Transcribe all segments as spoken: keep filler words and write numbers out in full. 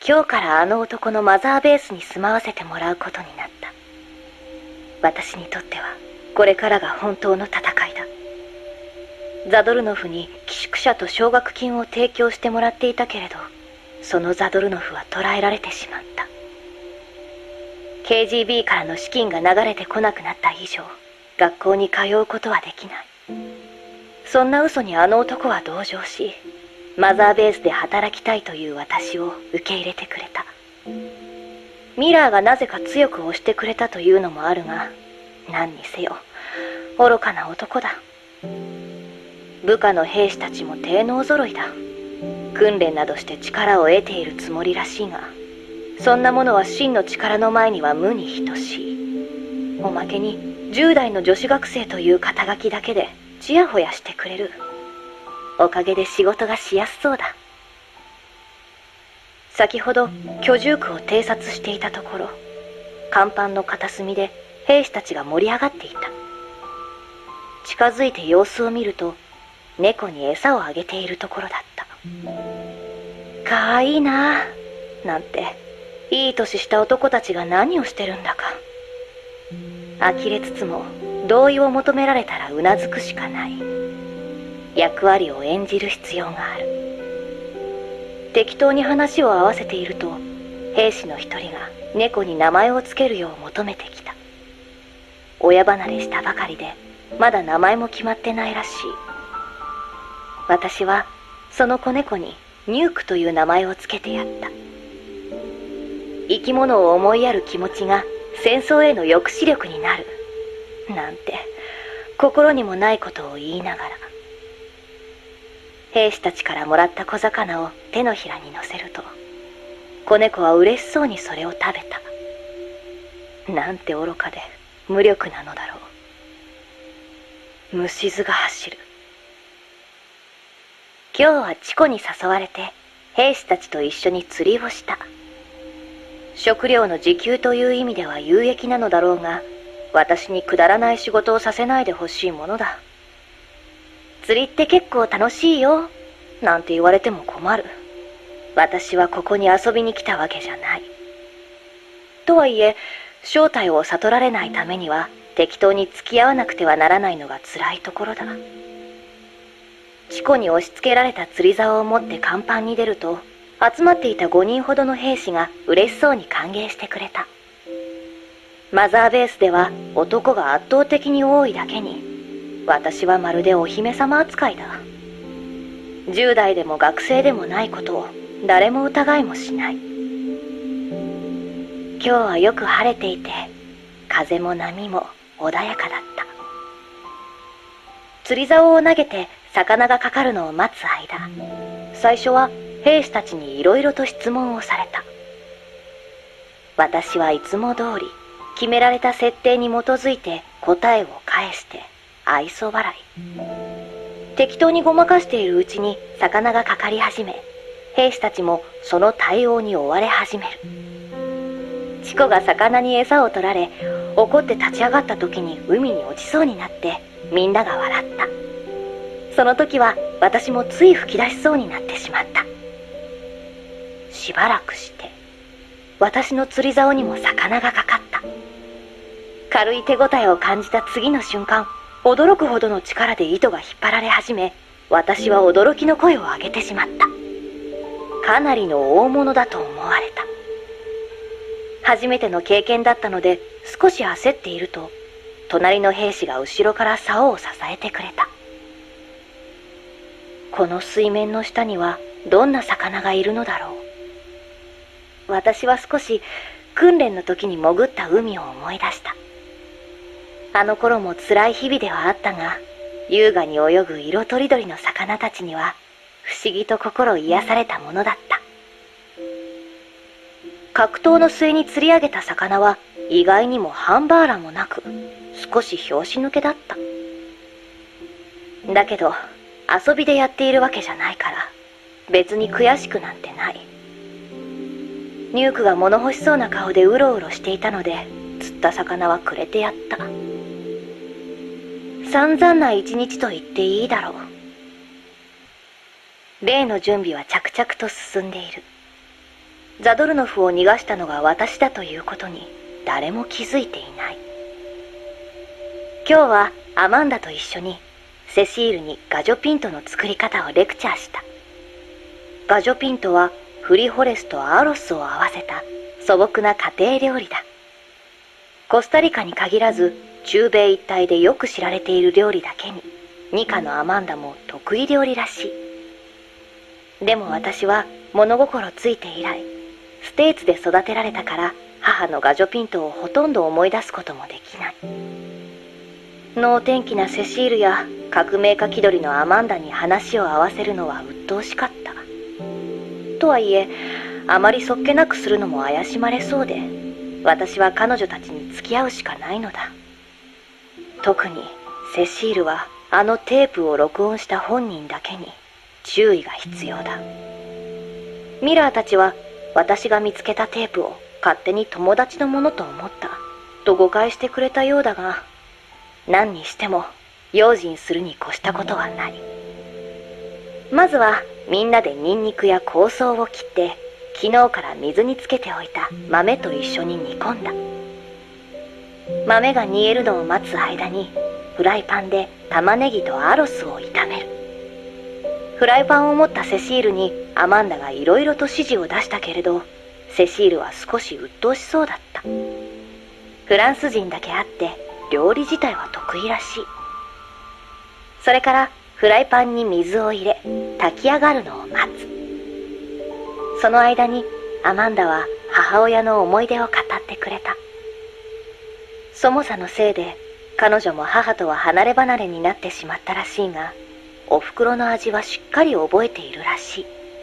今日からあの男のマザーベースに住まわせてもらうことになった。私にとってはこれからが本当の戦いだ。ザドルノフに寄宿舎と奨学金を提供してもらっていたけれど、そのザドルノフは捕らえられてしまった。 ケージービー からの資金が流れてこなくなった以上、学校に通うことはできない。そんな嘘にあの男は同情し、マザーベースで働きたいという私を受け入れてくれた。ミラーがなぜか強く押してくれたというのもあるが、何にせよ愚かな男だ。部下の兵士たちも低能揃いだ。訓練などして力を得ているつもりらしいが、そんなものは真の力の前には無に等しい。おまけにじゅう代の女子学生という肩書きだけでちやほやしてくれる。おかげで仕事がしやすそうだ。先ほど居住区を偵察していたところ、甲板の片隅で兵士たちが盛り上がっていた。近づいて様子を見ると、猫に餌をあげているところだった。かわいいなぁ、なんていい年した男たちが何をしてるんだか。呆れつつも同意を求められたらうなずくしかない。役割を演じる必要がある。適当に話を合わせていると、兵士の一人が猫に名前をつけるよう求めてきた。親離れしたばかりでまだ名前も決まってないらしい。私はその子猫にニュークという名前をつけてやった。生き物を思いやる気持ちが戦争への抑止力になるなんて心にもないことを言いながら、兵士たちからもらった小魚を手のひらに乗せると、子猫は嬉しそうにそれを食べた。なんて愚かで無力なのだろう。虫唾が走る。今日はチコに誘われて兵士たちと一緒に釣りをした。食料の自給という意味では有益なのだろうが、私にくだらない仕事をさせないでほしいものだ。釣りって結構楽しいよなんて言われても困る。私はここに遊びに来たわけじゃない。とはいえ正体を悟られないためには適当に付き合わなくてはならないのが辛いところだ。チコに押し付けられた釣り竿を持って甲板に出ると、集まっていたごにんほどの兵士が嬉しそうに歓迎してくれた。マザーベースでは男が圧倒的に多いだけに、私はまるでお姫様扱いだ。じゅう代でも学生でもないことを誰も疑いもしない。今日はよく晴れていて、風も波も穏やかだった。釣り竿を投げて魚がかかるのを待つ間、最初は兵士たちにいろいろと質問をされた。私はいつも通り決められた設定に基づいて答えを返して愛想笑い。適当にごまかしているうちに魚がかかり始め、兵士たちもその対応に追われ始める。チコが魚に餌を取られ、怒って立ち上がった時に海に落ちそうになってみんなが笑った。その時は私もつい吹き出しそうになってしまった。しばらくして私の釣り竿にも魚がかかった。軽い手応えを感じた次の瞬間、驚くほどの力で糸が引っ張られ始め、私は驚きの声を上げてしまった。かなりの大物だと思われた。初めての経験だったので少し焦っていると、隣の兵士が後ろから竿を支えてくれた。この水面の下にはどんな魚がいるのだろう。私は少し訓練の時に潜った海を思い出した。あの頃も辛い日々ではあったが、優雅に泳ぐ色とりどりの魚たちには不思議と心癒されたものだった。格闘の末に釣り上げた魚は意外にもハンバーラもなく、少し拍子抜けだった。だけど遊びでやっているわけじゃないから、別に悔しくなんてない。ニュークが物欲しそうな顔でうろうろしていたので、釣った魚はくれてやった。散々な一日と言っていいだろう。例の準備は着々と進んでいる。 ザドルノフを逃がしたのが私だということに誰も気づいていない。今日はアマンダと一緒にセシールにガジョピントの作り方をレクチャーした。ガジョピントはフリホレスとアロスを合わせた素朴な家庭料理だ。コスタリカに限らず中米一帯でよく知られている料理だけに、ニカのアマンダも得意料理らしい。でも私は物心ついて以来、ステーツで育てられたから母のガジョピントをほとんど思い出すこともできない。能天気なセシールや革命家気取りのアマンダに話を合わせるのは鬱陶しかった。とはいえ、あまりそっけなくするのも怪しまれそうで、私は彼女たちに付き合うしかないのだ。特にセシールはあのテープを録音した本人だけに注意が必要だ。ミラーたちは私が見つけたテープを勝手に友達のものと思ったと誤解してくれたようだが、何にしても用心するに越したことはない。まずはみんなでニンニクや香草を切って昨日から水につけておいた豆と一緒に煮込んだ。豆が煮えるのを待つ間にフライパンで玉ねぎとアロスを炒める。フライパンを持ったセシールにアマンダがいろいろと指示を出したけれど、セシールは少し鬱陶しそうだった。フランス人だけあって料理自体は得意らしい。それからフライパンに水を入れ炊き上がるのを待つ。その間にアマンダは母親の思い出を語ってくれた。ソモサのせいで彼女も母とは離れ離れになってしまったらしいが、お袋の味はしっかり覚えているらしい。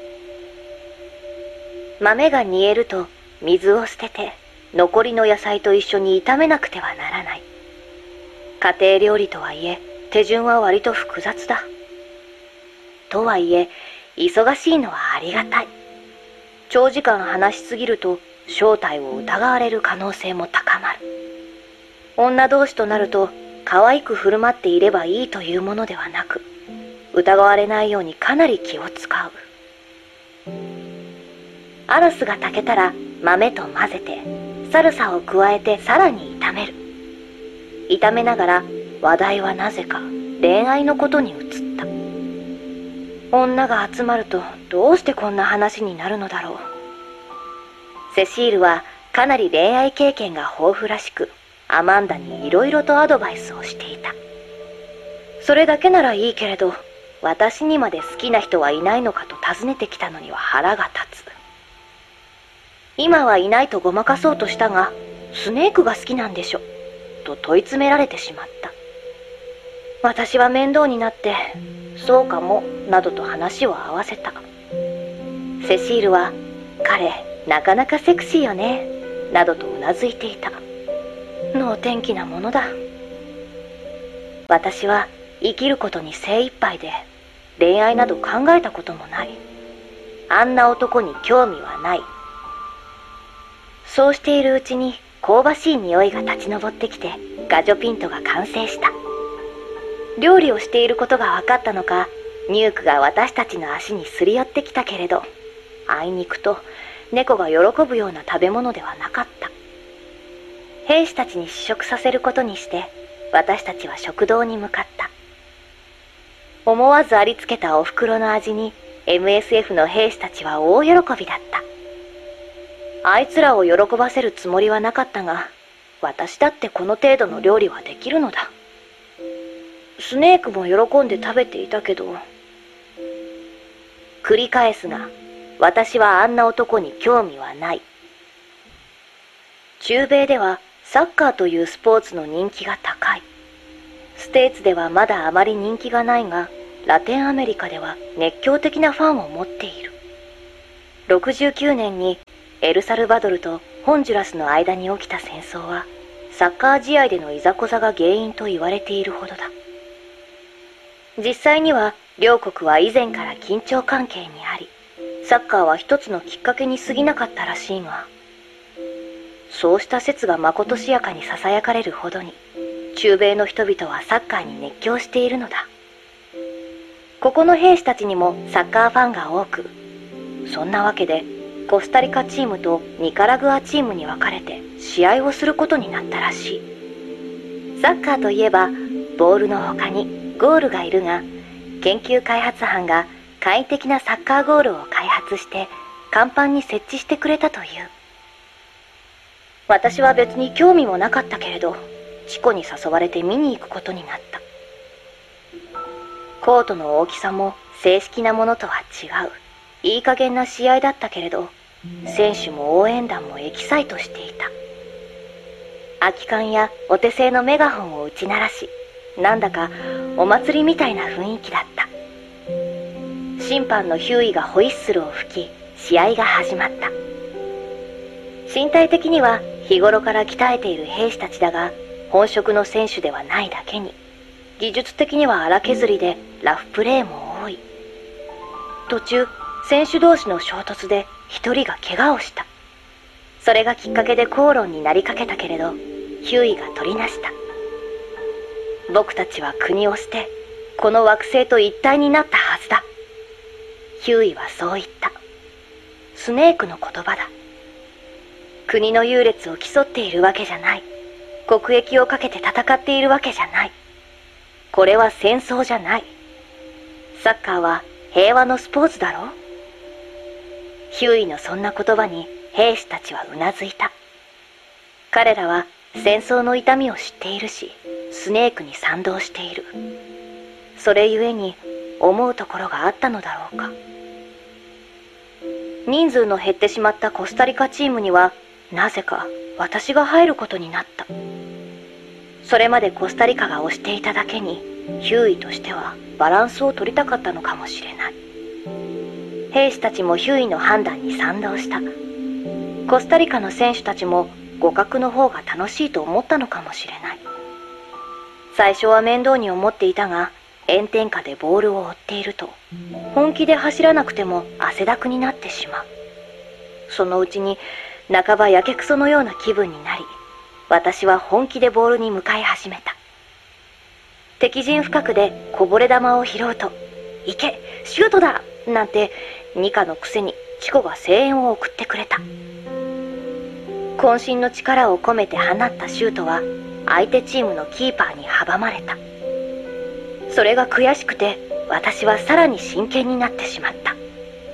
豆が煮えると水を捨てて残りの野菜と一緒に炒めなくてはならない。家庭料理とはいえ手順は割と複雑だ。とはいえ忙しいのはありがたい。長時間話しすぎると正体を疑われる可能性も高まる。女同士となると可愛く振る舞っていればいいというものではなく、疑われないようにかなり気を使う。アロスが炊けたら豆と混ぜてサルサを加えてさらに炒める。炒めながら話題はなぜか恋愛のことに移った。女が集まるとどうしてこんな話になるのだろう。セシールはかなり恋愛経験が豊富らしく、アマンダにいろいろとアドバイスをしていた。それだけならいいけれど、私にまで好きな人はいないのかと尋ねてきたのには腹が立つ。今はいないとごまかそうとしたが、スネークが好きなんでしょと問い詰められてしまった。私は面倒になって、そうかもなどと話を合わせた。セシールは、彼なかなかセクシーよねなどとうなずいていた。能天気なものだ。私は生きることに精一杯で、恋愛など考えたこともない。あんな男に興味はない。そうしているうちに香ばしい匂いが立ち上ってきて、ガジョピントが完成した。料理をしていることが分かったのか、ニュークが私たちの足にすり寄ってきたけれど、あいにくと猫が喜ぶような食べ物ではなかった。兵士たちに試食させることにして、私たちは食堂に向かった。思わずありつけたお袋の味に エムエスエフ の兵士たちは大喜びだった。あいつらを喜ばせるつもりはなかったが、私だってこの程度の料理はできるのだ。スネークも喜んで食べていたけど、繰り返すが、私はあんな男に興味はない。中米ではサッカーというスポーツの人気が高い。ステーツではまだあまり人気がないが、ラテンアメリカでは熱狂的なファンを持っている。ろくじゅうきゅうねんにエルサルバドルとホンジュラスの間に起きた戦争は、サッカー試合でのいざこざが原因と言われているほどだ。実際には両国は以前から緊張関係にあり、サッカーは一つのきっかけに過ぎなかったらしいが、そうした説がまことしやかに囁かれるほどに、中米の人々はサッカーに熱狂しているのだ。ここの兵士たちにもサッカーファンが多く、そんなわけでコスタリカチームとニカラグアチームに分かれて試合をすることになったらしい。サッカーといえばボールの他にゴールがいるが、研究開発班が簡易的なサッカーゴールを開発して甲板に設置してくれたという。私は別に興味もなかったけれど、チコに誘われて見に行くことになった。コートの大きさも正式なものとは違ういい加減な試合だったけれど、選手も応援団もエキサイトしていた。空き缶やお手製のメガホンを打ち鳴らし、なんだかお祭りみたいな雰囲気だった。審判のヒューイがホイッスルを吹き、試合が始まった。身体的には日頃から鍛えている兵士たちだが、本職の選手ではないだけに、技術的には荒削りでラフプレーも多い。途中、選手同士の衝突で一人が怪我をした。それがきっかけで口論になりかけたけれど、ヒューイが取りなした。僕たちは国を捨て、この惑星と一体になったはずだ。ヒューイはそう言った。スネークの言葉だ。国の優劣を競っているわけじゃない。国益をかけて戦っているわけじゃない。これは戦争じゃない。サッカーは平和のスポーツだろう。ヒューイのそんな言葉に兵士たちはうなずいた。彼らは戦争の痛みを知っているし、スネークに賛同している。それゆえに思うところがあったのだろうか。人数の減ってしまったコスタリカチームには、なぜか私が入ることになった。それまでコスタリカが推していただけに、ヒューイとしてはバランスを取りたかったのかもしれない。兵士たちもヒューイの判断に賛同した。コスタリカの選手たちも互角の方が楽しいと思ったのかもしれない。最初は面倒に思っていたが、炎天下でボールを追っていると、本気で走らなくても汗だくになってしまう。そのうちに半ばやけくそのような気分になり、私は本気でボールに向かい始めた。敵陣深くでこぼれ球を拾うと、行け、シュートだなんてニカのくせにチコが声援を送ってくれた。渾身の力を込めて放ったシュートは相手チームのキーパーに阻まれた。それが悔しくて私はさらに真剣になってしまった。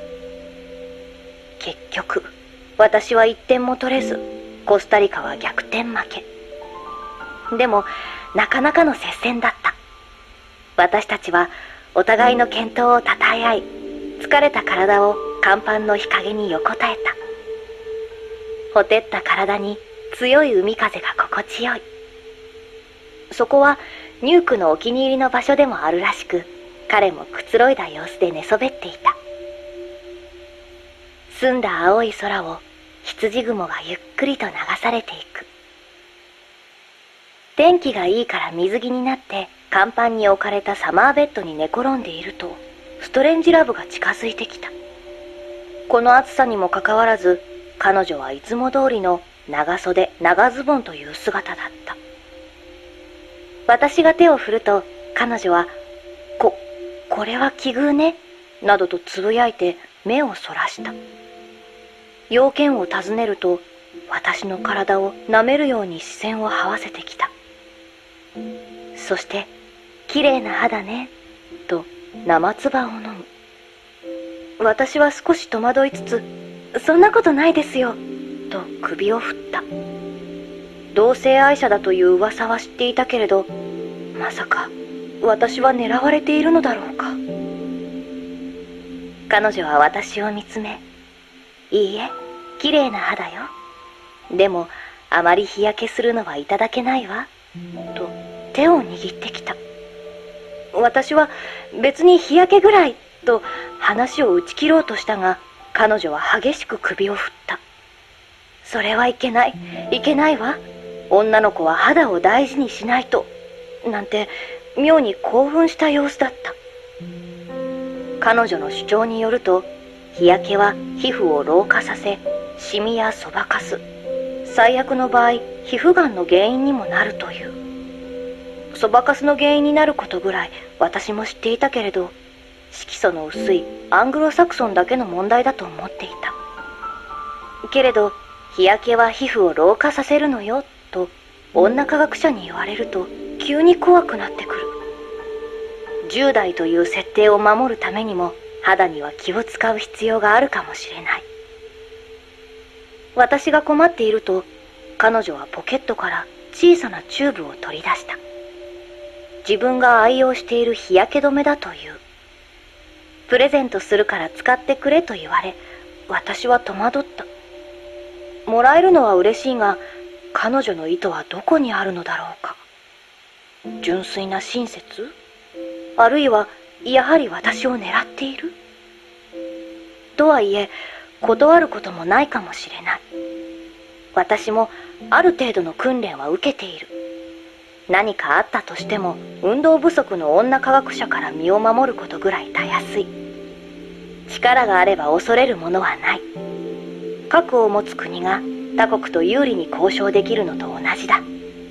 結局私はいってんも取れず、コスタリカは逆転負け。でもなかなかの接戦だった。私たちはお互いの健闘をたたえ合い、疲れた体を甲板の日陰に横たえた。ほてった体に強い海風が心地よい。そこはニュークのお気に入りの場所でもあるらしく、彼もくつろいだ様子で寝そべっていた。澄んだ青い空を羊雲がゆっくりと流されていく。天気がいいから水着になって甲板に置かれたサマーベッドに寝転んでいると、ストレンジラブが近づいてきた。この暑さにもかかわらず、彼女はいつも通りの長袖長ズボンという姿だった。私が手を振ると彼女は「こ、これは奇遇ね」などとつぶやいて目をそらした。用件を尋ねると私の体を舐めるように視線を這わせてきた。そして「きれいな肌ね」と生唾を飲む。私は少し戸惑いつつ「そんなことないですよ」と首を振った。同性愛者だという噂は知っていたけれど、まさか私は狙われているのだろうか。彼女は私を見つめ、いいえ、綺麗な肌よ。でもあまり日焼けするのはいただけないわ、と手を握ってきた。私は別に日焼けぐらいと話を打ち切ろうとしたが、彼女は激しく首を振った。それはいけない、いけないわ。女の子は肌を大事にしないと。なんて妙に興奮した様子だった。彼女の主張によると、日焼けは皮膚を老化させ、シミやそばかす、最悪の場合皮膚がんの原因にもなるという。そばかすの原因になることぐらい私も知っていたけれど、色素の薄いアングロサクソンだけの問題だと思っていた。 けれど日焼けは皮膚を老化させるのよと女科学者に言われると急に怖くなってくる。じゅう代という設定を守るためにも肌には気を使う必要があるかもしれない。私が困っていると彼女はポケットから小さなチューブを取り出した。自分が愛用している日焼け止めだという。プレゼントするから使ってくれと言われ、私は戸惑った。もらえるのは嬉しいが、彼女の意図はどこにあるのだろうか。純粋な親切？あるいはやはり私を狙っている？とはいえ断ることもないかもしれない。私もある程度の訓練は受けている。何かあったとしても運動不足の女科学者から身を守ることぐらいたやすい。力があれば恐れるものはない。核を持つ国が他国と有利に交渉できるのと同じだ。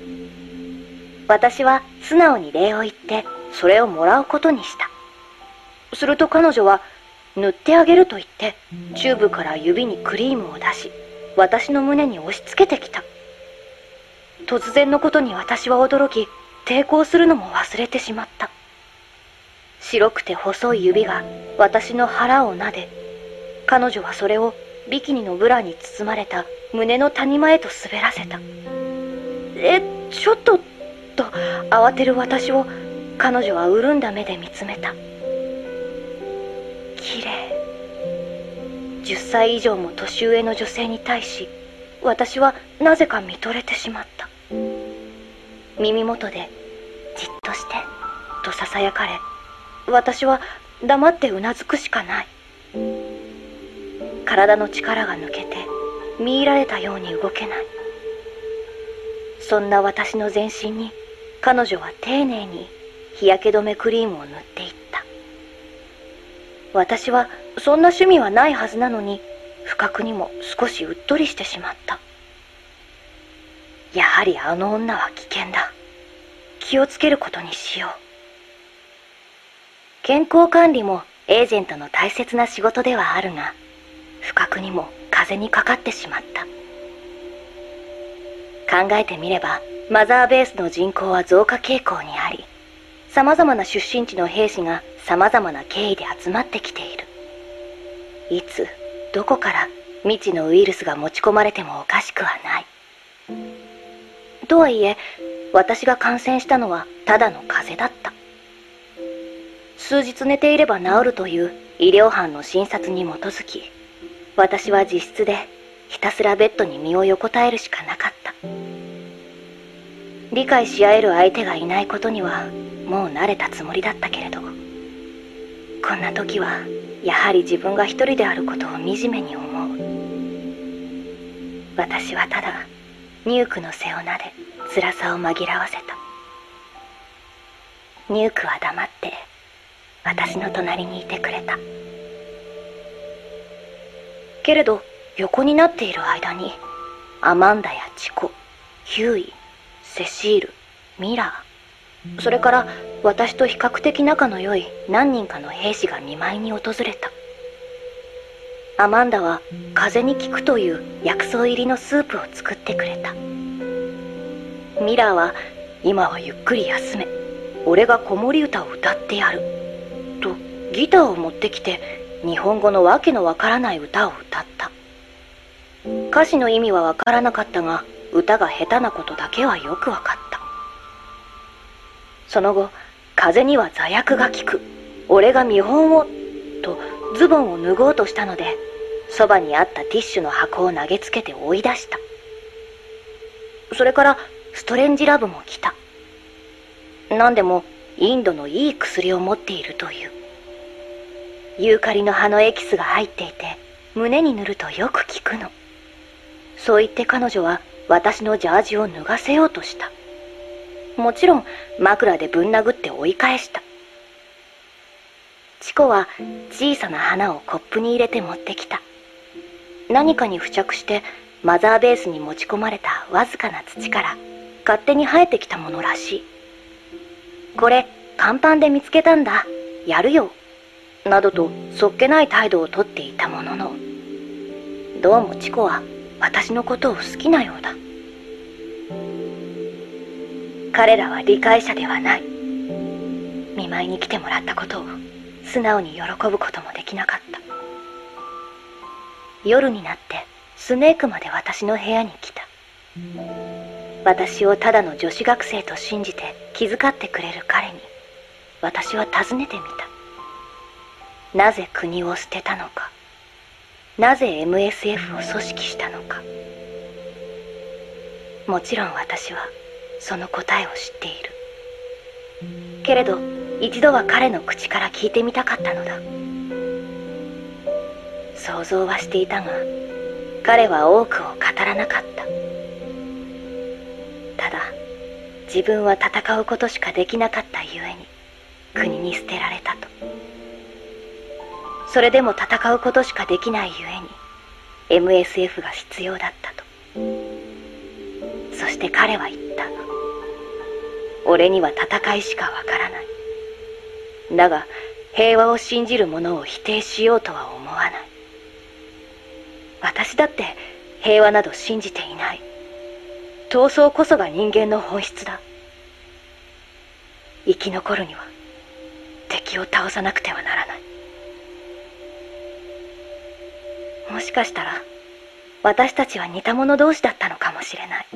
私は素直に礼を言ってそれをもらうことにした。すると彼女は塗ってあげると言ってチューブから指にクリームを出し、私の胸に押し付けてきた。突然のことに私は驚き、抵抗するのも忘れてしまった。白くて細い指が私の腹を撫で、彼女はそれをビキニのブラに包まれた胸の谷間へと滑らせた。え、ちょっと、と慌てる私を彼女は潤んだ目で見つめた。綺麗。じゅっさい以上も年上の女性に対し、私はなぜか見とれてしまった。耳元でじっとしてとささやかれ、私は黙ってうなずくしかない。体の力が抜けて見入られたように動けない。そんな私の全身に彼女は丁寧に日焼け止めクリームを塗っていった。私はそんな趣味はないはずなのに、不覚にも少しうっとりしてしまった。やはりあの女は危険だ。気をつけることにしよう。健康管理もエージェントの大切な仕事ではあるが、不覚にも風邪にかかってしまった。考えてみれば、マザーベースの人口は増加傾向にあり、様々な出身地の兵士が様々な経緯で集まってきている。いつ、どこから未知のウイルスが持ち込まれてもおかしくはない。とはいえ、私が感染したのはただの風邪だった。数日寝ていれば治るという医療班の診察に基づき、私は自室でひたすらベッドに身を横たえるしかなかった。理解し合える相手がいないことにはもう慣れたつもりだったけれど、こんな時はやはり自分が一人であることを惨めに思う。私はただニュークの背をなで辛さを紛らわせた。ニュークは黙って私の隣にいてくれた。けれど横になっている間にアマンダやチコ、ヒューイ、セシール、ミラー、それから私と比較的仲の良い何人かの兵士が見舞いに訪れた。アマンダは風邪に効くという薬草入りのスープを作ってくれた。ミラーは今はゆっくり休め、俺が子守歌を歌ってやるとギターを持ってきて日本語のわけのわからない歌を歌った。歌詞の意味はわからなかったが、歌が下手なことだけはよくわかった。その後、風には座薬が効く、俺が見本をとズボンを脱ごうとしたので、そばにあったティッシュの箱を投げつけて追い出した。それからストレンジラブも来た。何でもインドのいい薬を持っているという。ユーカリの葉のエキスが入っていて、胸に塗るとよく効くの。そう言って彼女は私のジャージを脱がせようとした。もちろん枕でぶん殴って追い返した。チコは小さな花をコップに入れて持ってきた。何かに付着してマザーベースに持ち込まれたわずかな土から勝手に生えてきたものらしい。これ甲板で見つけたんだ、やるよなどとそっけない態度をとっていたものの、 どうもチコは私のことを好きなようだ。彼らは理解者ではない。見舞いに来てもらったことを素直に喜ぶこともできなかった。夜になってスネークまで私の部屋に来た。私をただの女子学生と信じて気遣ってくれる彼に私は尋ねてみた。なぜ国を捨てたのか、なぜ エムエスエフ を組織したのか。もちろん私はその答えを知っている。けれど一度は彼の口から聞いてみたかったのだ。想像はしていたが彼は多くを語らなかった。ただ自分は戦うことしかできなかったゆえに国に捨てられたと。それでも戦うことしかできないゆえに エムエスエフ が必要だったと。そして彼は言った。俺には戦いしかわからない。だが平和を信じる者を否定しようとは思わない。私だって平和など信じていない。闘争こそが人間の本質だ。生き残るには敵を倒さなくてはならない。もしかしたら私たちは似た者同士だったのかもしれない。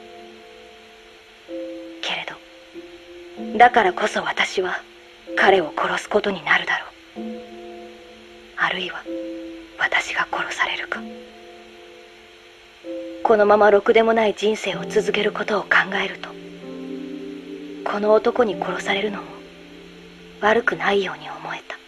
けれどだからこそ私は彼を殺すことになるだろう。あるいは私が殺されるか。このままろくでもない人生を続けることを考えるとこの男に殺されるのも悪くないように思えた。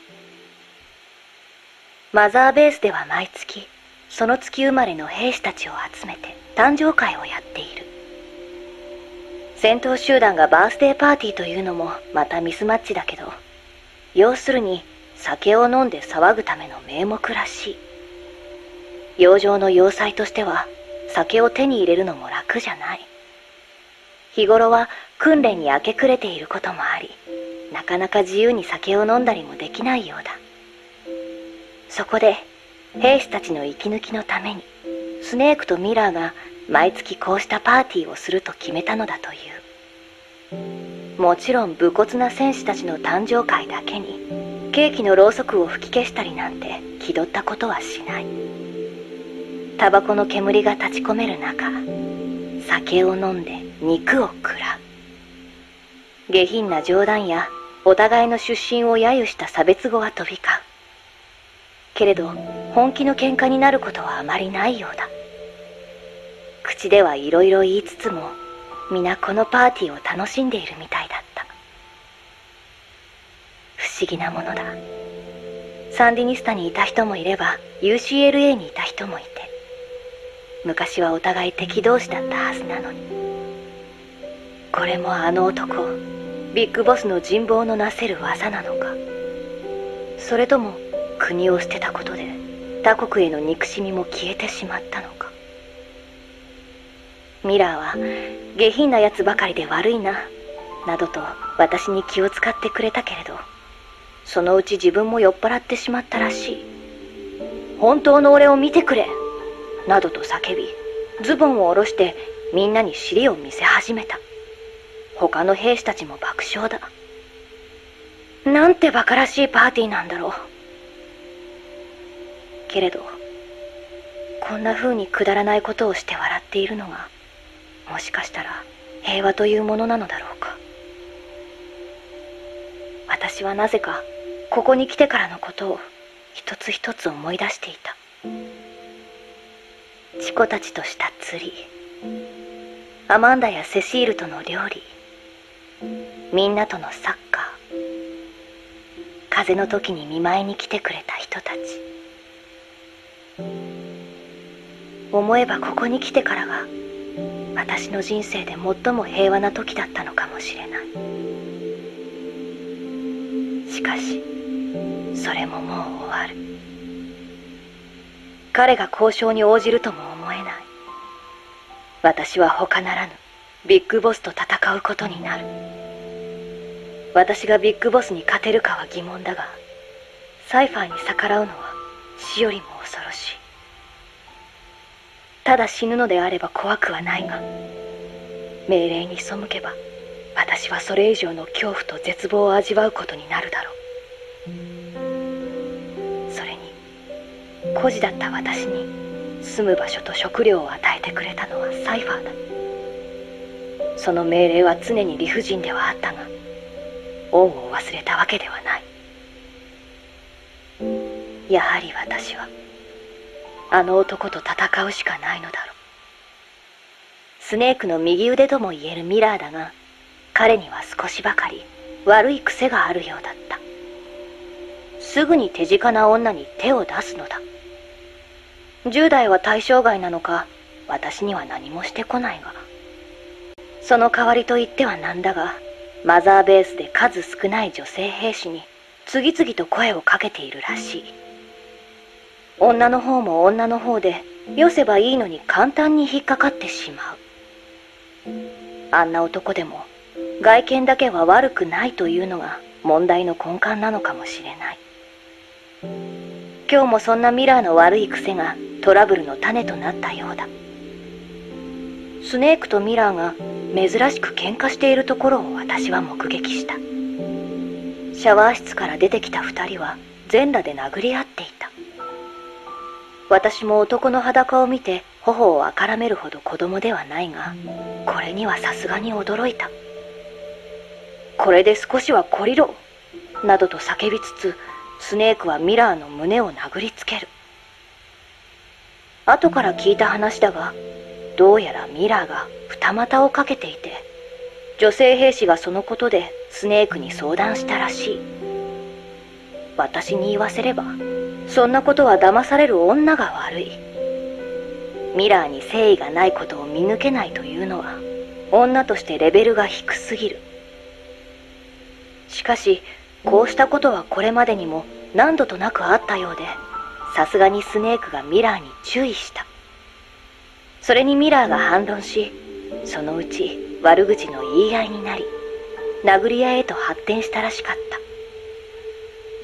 マザーベースでは毎月その月生まれの兵士たちを集めて誕生会をやっている。戦闘集団がバースデーパーティーというのもまたミスマッチだけど、要するに酒を飲んで騒ぐための名目らしい。洋上の要塞としては酒を手に入れるのも楽じゃない。日頃は訓練に明け暮れていることもあり、なかなか自由に酒を飲んだりもできないようだ。そこで兵士たちの息抜きのためにスネークとミラーが毎月こうしたパーティーをすると決めたのだという。もちろん武骨な戦士たちの誕生会だけにケーキのろうそくを吹き消したりなんて気取ったことはしない。タバコの煙が立ち込める中、酒を飲んで肉を食らう。下品な冗談やお互いの出身を揶揄した差別語は飛び交う。けれど本気の喧嘩になることはあまりないようだ。口ではいろいろ言いつつも皆このパーティーを楽しんでいるみたいだった。不思議なものだ。サンディニスタにいた人もいれば ユーシーエルエー にいた人もいて、昔はお互い敵同士だったはずなのに、これもあの男ビッグボスの人望のなせる技なのか、それとも国を捨てたことで他国への憎しみも消えてしまったのか。ミラーは下品なやつばかりで悪いななどと私に気を使ってくれたけれど、そのうち自分も酔っ払ってしまったらしい。本当の俺を見てくれなどと叫び、ズボンを下ろしてみんなに尻を見せ始めた。他の兵士たちも爆笑だ。なんて馬鹿らしいパーティーなんだろう。けれどこんな風にくだらないことをして笑っているのが、もしかしたら平和というものなのだろうか。私はなぜかここに来てからのことを一つ一つ思い出していた。チコたちとした釣り、アマンダやセシールとの料理、みんなとのサッカー、風の時に見舞いに来てくれた人たち。思えばここに来てからが私の人生で最も平和な時だったのかもしれない。しかしそれももう終わる。彼が交渉に応じるとも思えない。私は他ならぬビッグボスと戦うことになる。私がビッグボスに勝てるかは疑問だが、サイファーに逆らうのは死よりも恐ろしい。 ただ死ぬのであれば怖くはないが、命令に背けば私はそれ以上の恐怖と絶望を味わうことになるだろう。それに孤児だった私に住む場所と食料を与えてくれたのはサイファーだ。その命令は常に理不尽ではあったが、恩を忘れたわけではない。やはり私はあの男と戦うしかないのだろう。スネークの右腕とも言えるミラーだが、彼には少しばかり悪い癖があるようだった。すぐに手近な女に手を出すのだ。じゅう代は対象外なのか、私には何もしてこないが、その代わりと言ってはなんだが、マザーベースで数少ない女性兵士に次々と声をかけているらしい。女の方も女の方で、よせばいいのに簡単に引っかかってしまう。あんな男でも外見だけは悪くないというのが問題の根幹なのかもしれない。今日もそんなミラーの悪い癖がトラブルの種となったようだ。スネークとミラーが珍しく喧嘩しているところを私は目撃した。シャワー室から出てきた二人は全裸で殴り合っていた。私も男の裸を見て頬をあからめるほど子供ではないが、これにはさすがに驚いた。これで少しは懲りろなどと叫びつつ、スネークはミラーの胸を殴りつける。後から聞いた話だが、どうやらミラーが二股をかけていて、女性兵士がそのことでスネークに相談したらしい。私に言わせれば、そんなことは騙される女が悪い。ミラーに誠意がないことを見抜けないというのは、女としてレベルが低すぎる。しかし、こうしたことはこれまでにも何度となくあったようで、さすがにスネークがミラーに注意した。それにミラーが反論し、そのうち悪口の言い合いになり、殴り合いへと発展したらしかった。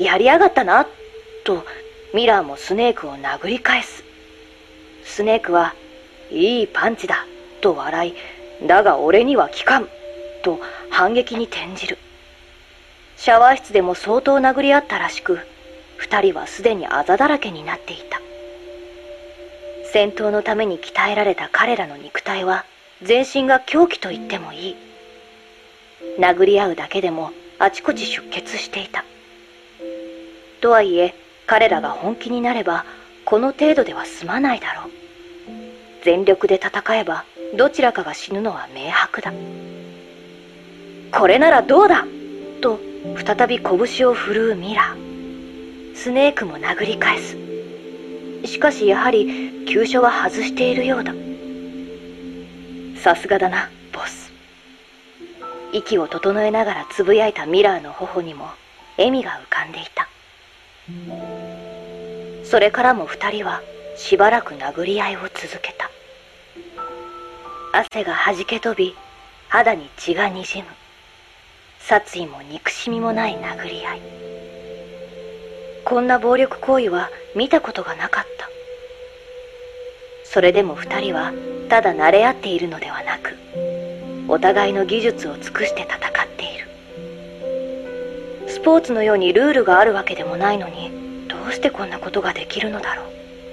やりやがったな、とミラーもスネークを殴り返す。スネークは、いいパンチだ、と笑い、だが俺には効かん、と反撃に転じる。シャワー室でも相当殴り合ったらしく、二人はすでにあざだらけになっていた。戦闘のために鍛えられた彼らの肉体は、全身が凶器と言ってもいい。殴り合うだけでもあちこち出血していた。とはいえ、彼らが本気になれば、この程度では済まないだろう。全力で戦えば、どちらかが死ぬのは明白だ。これならどうだと、再び拳を振るうミラー。スネークも殴り返す。しかしやはり、急所は外しているようだ。さすがだな、ボス。息を整えながらつぶやいたミラーの頬にも、笑みが浮かんでいた。それからも二人はしばらく殴り合いを続けた。汗がはじけ飛び、肌に血がにじむ。殺意も憎しみもない殴り合い。こんな暴力行為は見たことがなかった。それでも二人はただ慣れ合っているのではなく、お互いの技術を尽くして戦っている。スポーツのようにルールがあるわけでもないのに、どうしてこんなことができるのだろう。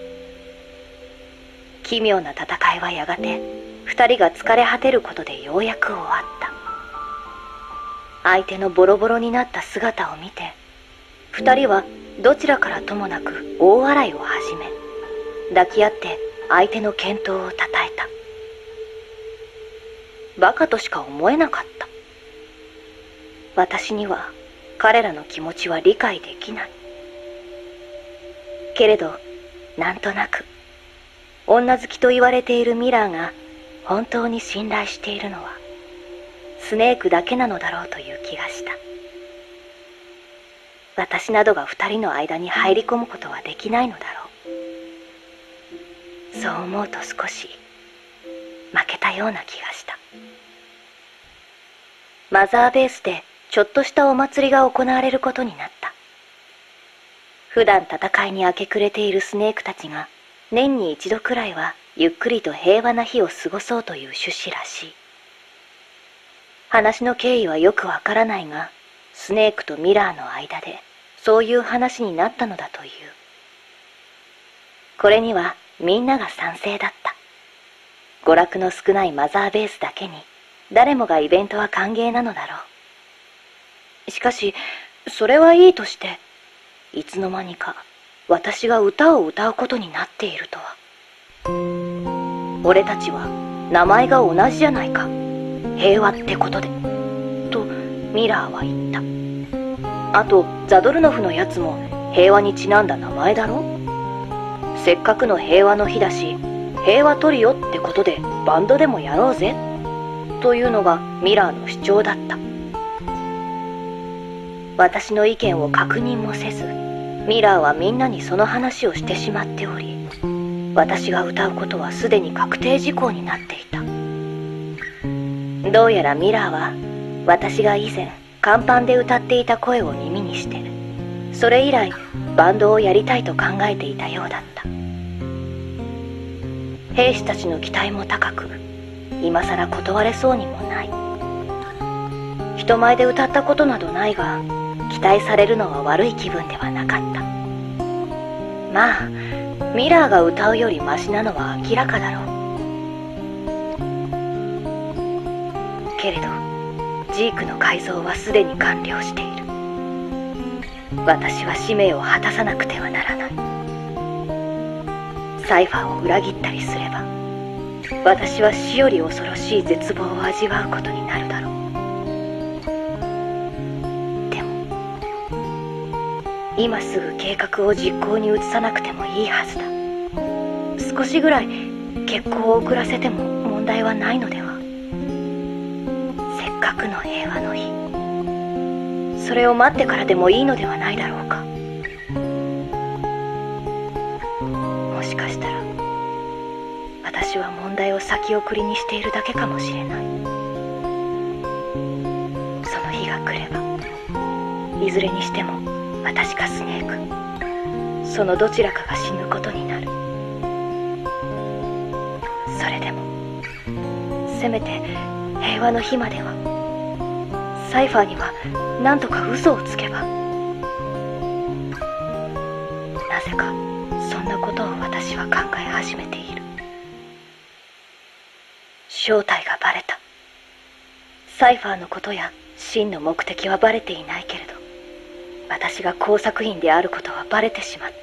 奇妙な戦いはやがて、二人が疲れ果てることでようやく終わった。相手のボロボロになった姿を見て、二人はどちらからともなく大笑いを始め、抱き合って相手の健闘をたたえた。バカとしか思えなかった。私には彼らの気持ちは理解できない。けれど、なんとなく、女好きと言われているミラーが本当に信頼しているのは、スネークだけなのだろうという気がした。私などが二人の間に入り込むことはできないのだろう。そう思うと少し負けたような気がした。マザーベースでちょっとしたお祭りが行われることになった。普段戦いに明け暮れているスネークたちが年に一度くらいはゆっくりと平和な日を過ごそうという趣旨らしい。話の経緯はよくわからないが、スネークとミラーの間でそういう話になったのだという。これにはみんなが賛成だった。娯楽の少ないマザーベースだけに誰もがイベントは歓迎なのだろう。しかしそれはいいとして、いつの間にか私が歌を歌うことになっているとは。俺たちは名前が同じじゃないか、平和ってことで、とミラーは言った。あとザドルノフのやつも平和にちなんだ名前だろ。せっかくの平和の日だし、平和トリオってことでバンドでもやろうぜというのがミラーの主張だった。私の意見を確認もせず、ミラーはみんなにその話をしてしまっており、私が歌うことはすでに確定事項になっていた。どうやらミラーは私が以前甲板で歌っていた声を耳にして、それ以来バンドをやりたいと考えていたようだった。兵士たちの期待も高く、今さら断れそうにもない。人前で歌ったことなどないが、期待されるのは悪い気分ではなかった。まあミラーが歌うよりマシなのは明らかだろう。けれどジークの改造はすでに完了している。私は使命を果たさなくてはならない。サイファーを裏切ったりすれば、私は死より恐ろしい絶望を味わうことになるだろう。でも今すぐ計画を実行に移さなくてもいいはずだ。少しぐらい決行を遅らせても問題はないのでは。せっかくの平和の日、それを待ってからでもいいのではないだろうか。もしかしたら私は問題を先送りにしているだけかもしれない。その日が来れば、いずれにしても私かスネーク、そのどちらかが死ぬことになる。それでもせめて平和の日まではサイファーには何とか嘘をつけば。なぜかそんなことを私は考え始めている。正体がバレた。サイファーのことや真の目的はバレていないけれど、私が工作員であることはバレてしまった。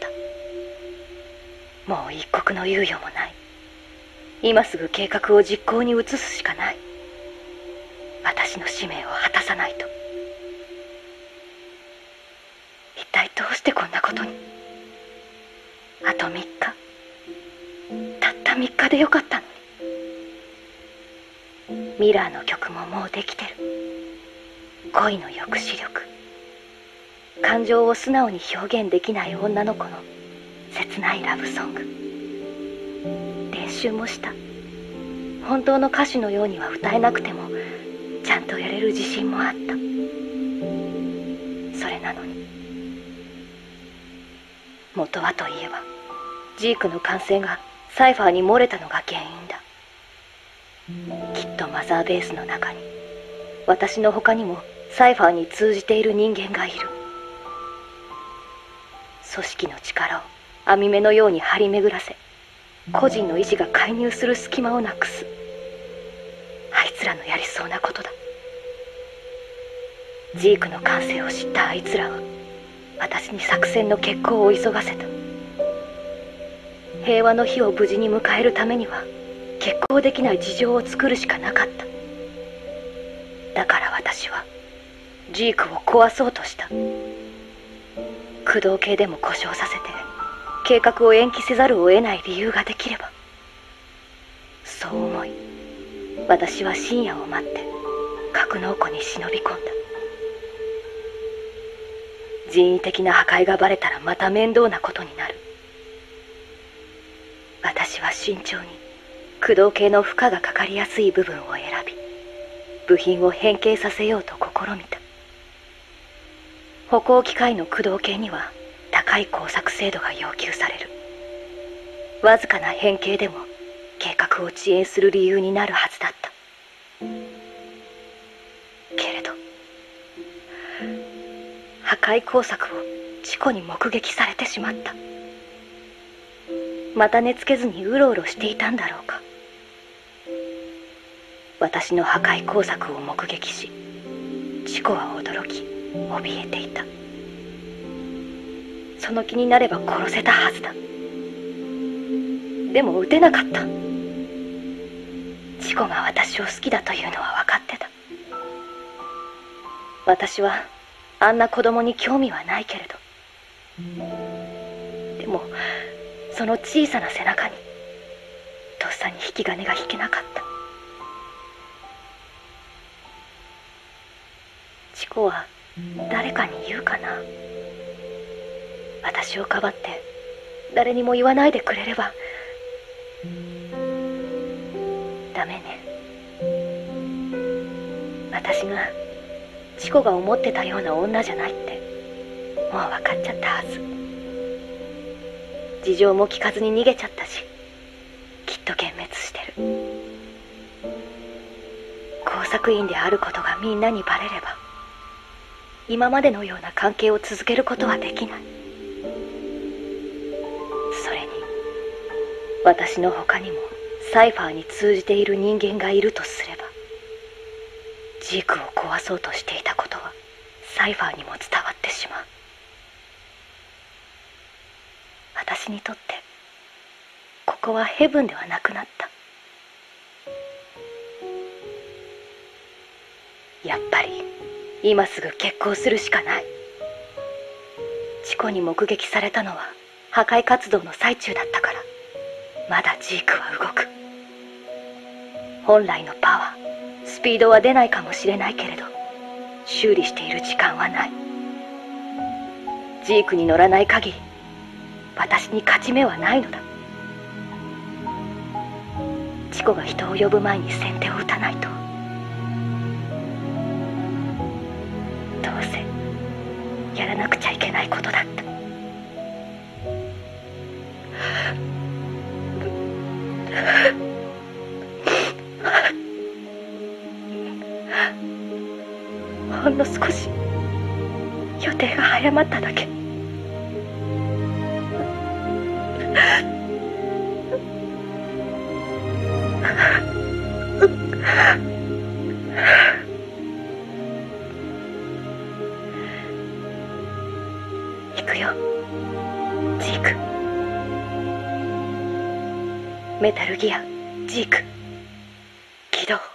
もう一刻の猶予もない。今すぐ計画を実行に移すしかない。私の使命を果たさないと。一体どうしてこんなことに。あとみっか、たったみっかでよかったのに。ミラーの曲ももうできてる。恋の抑止力、感情を素直に表現できない女の子の切ないラブソング。練習もした。本当の歌手のようには歌えなくてもちゃんとやれる自信もあった。それなのに、元はといえばジークの感染がサイファーに漏れたのが原因だ。きっとマザーベースの中に私の他にもサイファーに通じている人間がいる。組織の力を網目のように張り巡らせ、個人の意志が介入する隙間をなくす。あいつらのやりそうなことだ。ジークの感性を知ったあいつらは私に作戦の決行を急がせた。平和の日を無事に迎えるためには決行できない事情を作るしかなかった。だから私はジークを壊そうとした。駆動系でも故障させて計画を延期せざるを得ない理由ができれば。そう思い、私は深夜を待って格納庫に忍び込んだ。人為的な破壊がバレたらまた面倒なことになる。私は慎重に駆動系の負荷がかかりやすい部分を選び、部品を変形させようと試みた。歩行機械の駆動系には高い工作精度が要求される。わずかな変形でも計画を遅延する理由になるはずだった。けれど破壊工作をチコに目撃されてしまった。また寝つけずにうろうろしていたんだろうか。私の破壊工作を目撃し、チコは驚き怯えていた。その気になれば殺せたはずだ。でも撃てなかった。チコが私を好きだというのは分かってた。私はあんな子供に興味はないけれど、でもその小さな背中にとっさに引き金が引けなかった。チコは誰かに言うかな。私をかばって誰にも言わないでくれれば。ダメね。私がチコが思ってたような女じゃないってもう分かっちゃったはず。事情も聞かずに逃げちゃったし、きっと幻滅してる。工作員であることがみんなにバレれば、今までのような関係を続けることはできない。それに私の他にもサイファーに通じている人間がいるとすれば、ジークを壊そうとしていたことはサイファーにも伝わってしまう。私にとってここはヘブンではなくなった。やっぱり今すぐ決行するしかない。チコに目撃されたのは破壊活動の最中だったから、まだジークは動く。本来のパワー、スピードは出ないかもしれないけれど、修理している時間はない。ジークに乗らない限り私に勝ち目はないのだ。チコが人を呼ぶ前に先手を打たないと。どうせやらなくちゃいけないことだった。ほんの少し予定が早まっただけ。行くよ、ジーク。メタルギア、ジーク、起動。